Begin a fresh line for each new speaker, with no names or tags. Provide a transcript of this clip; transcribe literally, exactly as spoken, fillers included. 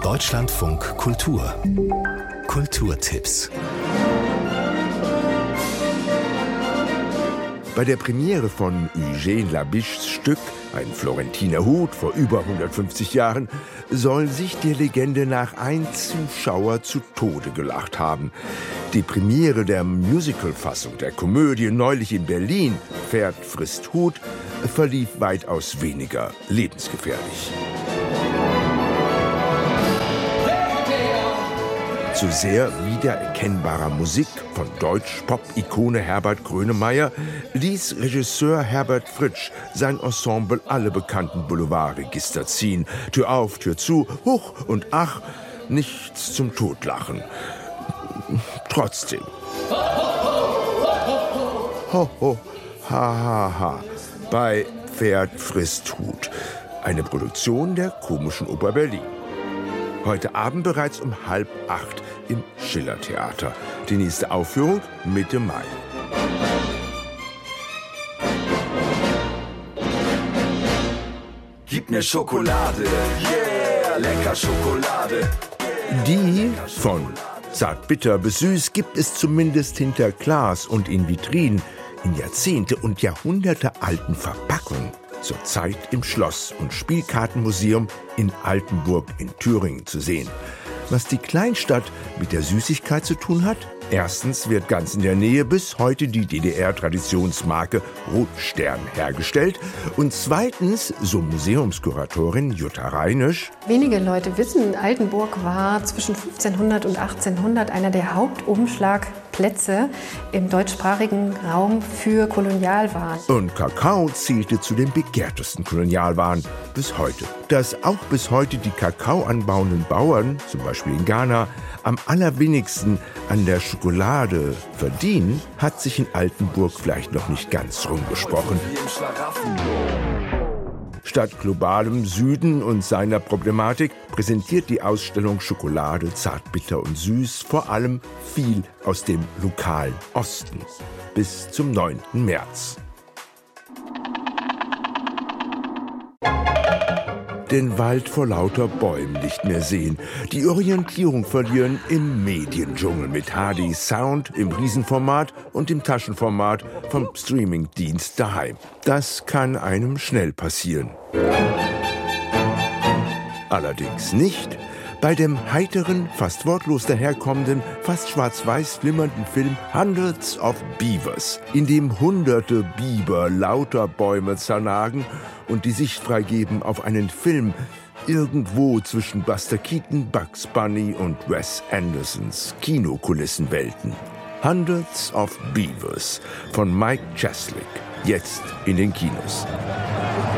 Deutschlandfunk Kultur. Kulturtipps.
Bei der Premiere von Eugène Labiches Stück Ein Florentiner Hut vor über hundertfünfzig Jahren soll sich der Legende nach ein Zuschauer zu Tode gelacht haben. Die Premiere der Musical-Fassung der Komödie neulich in Berlin, Pferd frisst Hut, verlief weitaus weniger lebensgefährlich. Zu sehr wiedererkennbarer Musik von Deutsch-Pop-Ikone Herbert Grönemeyer ließ Regisseur Herbert Fritsch sein Ensemble alle bekannten Boulevardregister ziehen. Tür auf, Tür zu, huch und ach, nichts zum Totlachen. Trotzdem. Ho, ho, ha, ha, ha. Bei Pferd frisst Hut. Eine Produktion der Komischen Oper Berlin. Heute Abend bereits um halb acht im Schiller-Theater. Die nächste Aufführung Mitte Mai.
Gib mir Schokolade, yeah, lecker Schokolade.
Die von zartbitter bis süß gibt es zumindest hinter Glas und in Vitrinen in Jahrzehnte und Jahrhunderte alten Verpackungen. Zurzeit im Schloss- und Spielkartenmuseum in Altenburg in Thüringen zu sehen. Was die Kleinstadt mit der Süßigkeit zu tun hat? Erstens wird ganz in der Nähe bis heute die D D R-Traditionsmarke Rotstern hergestellt. Und zweitens, so Museumskuratorin Jutta Reinisch:
Wenige Leute wissen, Altenburg war zwischen fünfzehnhundert und achtzehnhundert einer der Hauptumschlagplätze im deutschsprachigen Raum für Kolonialwaren.
Und Kakao zählte zu den begehrtesten Kolonialwaren bis heute. Dass auch bis heute die Kakao anbauenden Bauern, zum Beispiel in Ghana, am allerwenigsten an der Schokolade verdienen, hat sich in Altenburg vielleicht noch nicht ganz rumgesprochen. Statt globalem Süden und seiner Problematik präsentiert die Ausstellung Schokolade, zartbitter und süß vor allem viel aus dem lokalen Osten. Bis zum neunten März. Den Wald vor lauter Bäumen nicht mehr sehen, die Orientierung verlieren im Mediendschungel mit H D Sound im Riesenformat und im Taschenformat vom Streamingdienst daheim. Das kann einem schnell passieren. Allerdings nicht bei dem heiteren, fast wortlos daherkommenden, fast schwarz-weiß flimmernden Film Hundreds of Beavers, in dem hunderte Biber lauter Bäume zernagen und die Sicht freigeben auf einen Film irgendwo zwischen Buster Keaton, Bugs Bunny und Wes Andersons Kinokulissenwelten. Hundreds of Beavers von Mike Cheslick, jetzt in den Kinos.